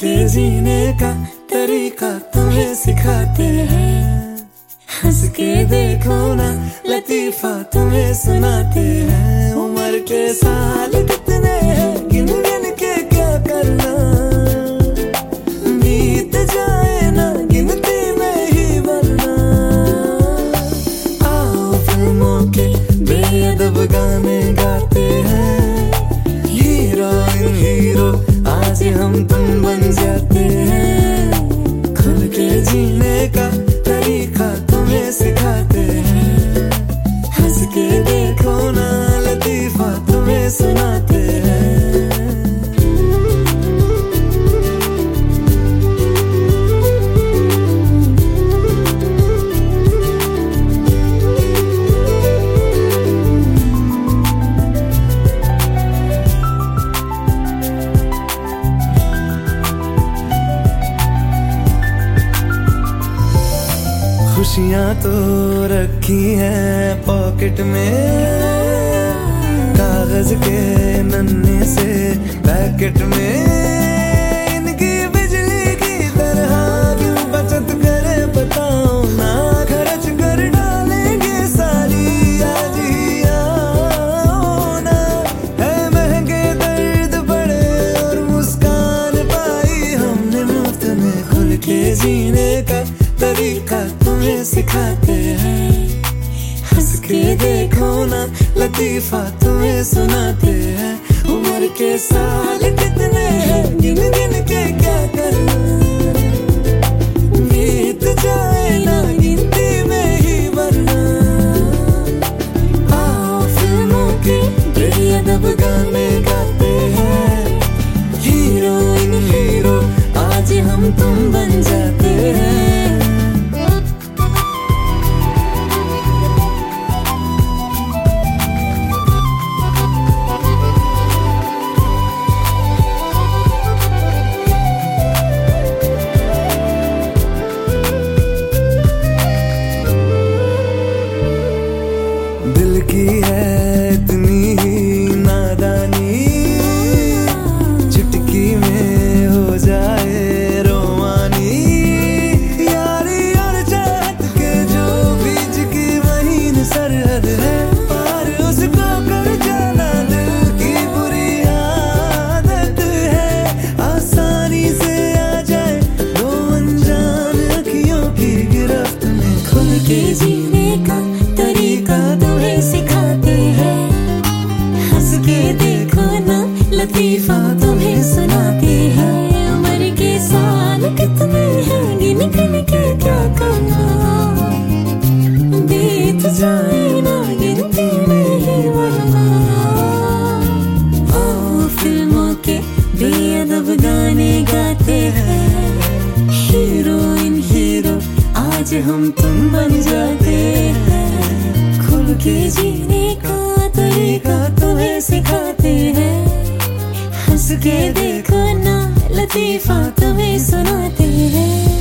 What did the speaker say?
के जीने का तरीका तुम्हें सिखाते हैं। हंस के देखो ना लतीफा तुम्हें सुनाते हैं। उम्र के साल कितने हैं गिन गिन के क्या करना, बीत जाए ना गिनती में ही मरना। आओ फिल्मों के बेअदब गाने गाते हैं, हीरोइन हीरो आज हम तुम बन जाते हैं। खुल के जीने का तरीका तुम्हें सिखाते हैं। हंस के देखो ना लतीफा तुम्हें सुनाते हैं। खुशियां तो रखी हैं पॉकेट में, कागज के नन्हे से पैकेट में। इनकी बिजली की तरह क्यों बचत करे बताओ ना, खर्च कर डालेंगे सारी आज ही आओ ना। है महंगे दर्द बड़े और मुस्कान पाई हमने मुफ्त में। खुल के जीने का तरीका तुम्हें सिखाते हैं। हंस के देखो ना लतीफा तुम्हें सुनाते हैं। उम्र के साल कितने हैं गिन गिन के क्या करना, बीत जाए ना गिनती में ही मरना। आओ फिल्मों के बेअदब गाने गाते हैं, हीरोइन हीरो आज हम तुम बन जाते हैं। दिल की है इतनी ही नादानी, चुटकी में हो जाए रोमानी। यारी और चाहत के जो बीच की महीन सरहद है, पार उसको कर जाना दिल की बुरी आदत है। आसानी से आ जाए दो अनजान अखियों की गिरफ्त में। खुल के जीने का तरीका तुम्हें सिखाते हैं। हंस के देखो ना लतीफा तुम्हें सुनाते हैं। उम्र के साल कितने हैं गिन गिन के क्या करना, बीत जाए ना गिनती में ही मरना। आओ फिल्मों के बेअदब गाने गाते हैं, हीरोइन हीरो आज हम तुम बन जाते हैं। खुल के जीने का तरीका तुम्हें सिखाते हैं। हंस के देखो ना लतीफा तुम्हें सुनाते हैं।